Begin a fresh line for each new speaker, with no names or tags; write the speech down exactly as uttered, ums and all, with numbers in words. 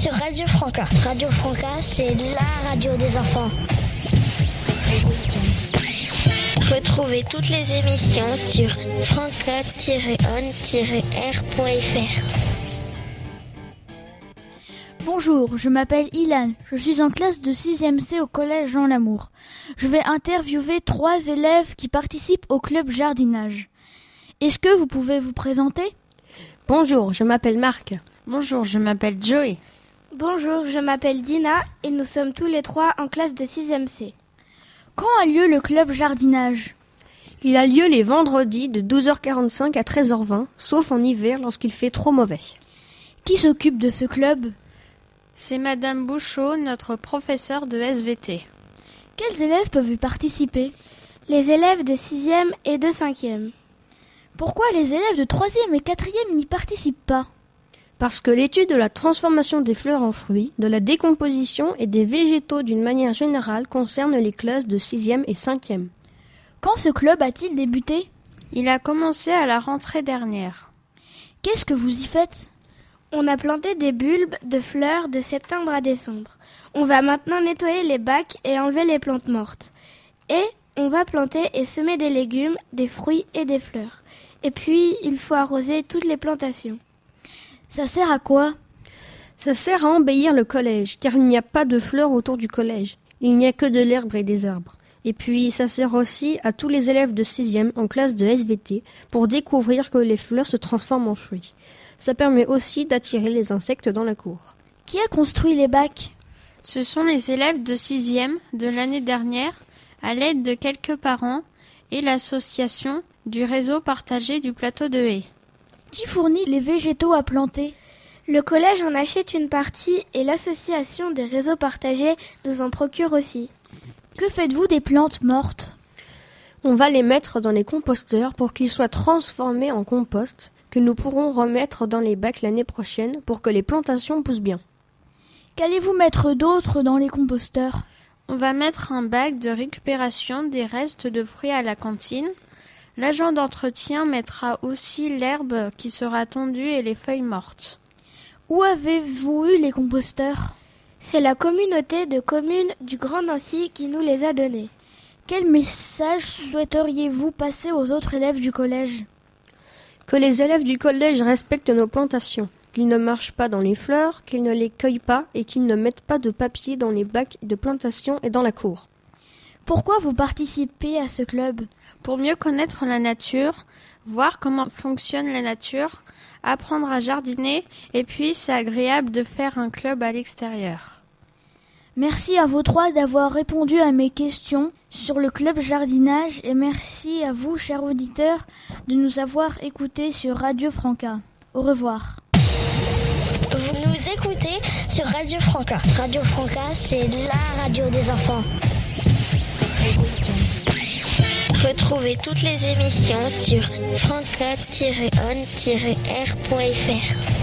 sur Radio Franca. Radio Franca, c'est la radio des enfants. Retrouvez toutes les émissions sur franca tiret on tiret r point f r.
Bonjour, je m'appelle Ilan, je suis en classe de sixième C au collège Jean Lamour. Je vais interviewer trois élèves qui participent au club jardinage. Est-ce que vous pouvez vous présenter ?
Bonjour, je m'appelle Marc.
Bonjour, je m'appelle Joey.
Bonjour, je m'appelle Dina et nous sommes tous les trois en classe de sixième C.
Quand a lieu le club jardinage ?
Il a lieu les vendredis de douze heures quarante-cinq à treize heures vingt, sauf en hiver lorsqu'il fait trop mauvais.
Qui s'occupe de ce club ?
C'est Madame Bouchot, notre professeure de S V T.
Quels élèves peuvent y participer ?
Les élèves de sixième et de cinquième.
Pourquoi les élèves de troisième et quatrième n'y participent pas ?
Parce que l'étude de la transformation des fleurs en fruits, de la décomposition et des végétaux d'une manière générale concerne les classes de sixième et cinquième.
Quand ce club a-t-il débuté ?
Il a commencé à la rentrée dernière.
Qu'est-ce que vous y faites ?
On a planté des bulbes de fleurs de septembre à décembre. On va maintenant nettoyer les bacs et enlever les plantes mortes. Et on va planter et semer des légumes, des fruits et des fleurs. Et puis, il faut arroser toutes les plantations.
Ça sert à quoi ?
Ça sert à embellir le collège, car il n'y a pas de fleurs autour du collège. Il n'y a que de l'herbe et des arbres. Et puis, ça sert aussi à tous les élèves de sixième en classe de S V T pour découvrir que les fleurs se transforment en fruits. Ça permet aussi d'attirer les insectes dans la cour.
Qui a construit les bacs ?
Ce sont les élèves de sixième de l'année dernière, à l'aide de quelques parents et l'association du réseau partagé du plateau de Haye.
Qui fournit les végétaux à planter ?
Le collège en achète une partie et l'association des réseaux partagés nous en procure aussi.
Que faites-vous des plantes mortes ?
On va les mettre dans les composteurs pour qu'ils soient transformés en compost, que nous pourrons remettre dans les bacs l'année prochaine pour que les plantations poussent bien.
Qu'allez-vous mettre d'autre dans les composteurs ?
On va mettre un bac de récupération des restes de fruits à la cantine. L'agent d'entretien mettra aussi l'herbe qui sera tondue et les feuilles mortes.
Où avez-vous eu les composteurs ?
C'est la communauté de communes du Grand Nancy qui nous les a donnés.
Quel message souhaiteriez-vous passer aux autres élèves du collège ?
Que les élèves du collège respectent nos plantations, qu'ils ne marchent pas dans les fleurs, qu'ils ne les cueillent pas et qu'ils ne mettent pas de papier dans les bacs de plantation et dans la cour.
Pourquoi vous participez à ce club ?
Pour mieux connaître la nature, voir comment fonctionne la nature, apprendre à jardiner et puis c'est agréable de faire un club à l'extérieur.
Merci à vous trois d'avoir répondu à mes questions sur le club jardinage et merci à vous, chers auditeurs, de nous avoir écoutés sur Radio Franca. Au revoir.
Vous nous écoutez sur Radio Franca. Radio Franca, c'est la radio des enfants. Retrouvez toutes les émissions sur franca tiret on tiret r point f r.